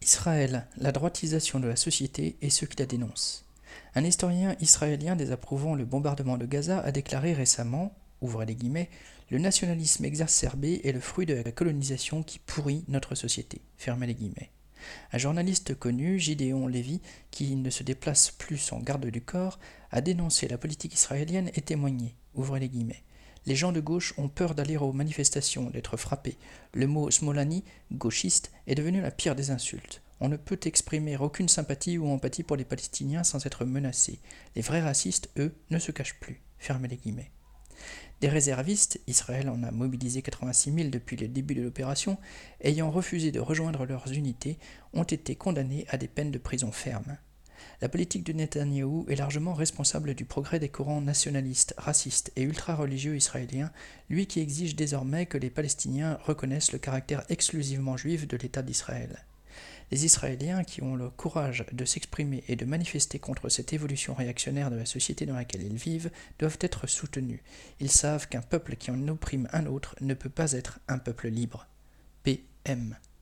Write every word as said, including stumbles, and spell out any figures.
Israël, la droitisation de la société et ceux qui la dénoncent. Un historien israélien désapprouvant le bombardement de Gaza a déclaré récemment, ouvrez les guillemets, le nationalisme exacerbé est le fruit de la colonisation qui pourrit notre société, fermez les guillemets. Un journaliste connu, Gideon Lévy, qui ne se déplace plus en garde du corps, a dénoncé la politique israélienne et témoigné, ouvrez les guillemets. Les gens de gauche ont peur d'aller aux manifestations, d'être frappés. Le mot Smolani, gauchiste, est devenu la pire des insultes. On ne peut exprimer aucune sympathie ou empathie pour les Palestiniens sans être menacé. Les vrais racistes, eux, ne se cachent plus. Fermez les guillemets. Des réservistes, Israël en a mobilisé quatre-vingt-six mille depuis le début de l'opération, ayant refusé de rejoindre leurs unités, ont été condamnés à des peines de prison ferme. La politique de Netanyahou est largement responsable du progrès des courants nationalistes, racistes et ultra-religieux israéliens, lui qui exige désormais que les Palestiniens reconnaissent le caractère exclusivement juif de l'État d'Israël. Les Israéliens qui ont le courage de s'exprimer et de manifester contre cette évolution réactionnaire de la société dans laquelle ils vivent doivent être soutenus. Ils savent qu'un peuple qui en opprime un autre ne peut pas être un peuple libre. P M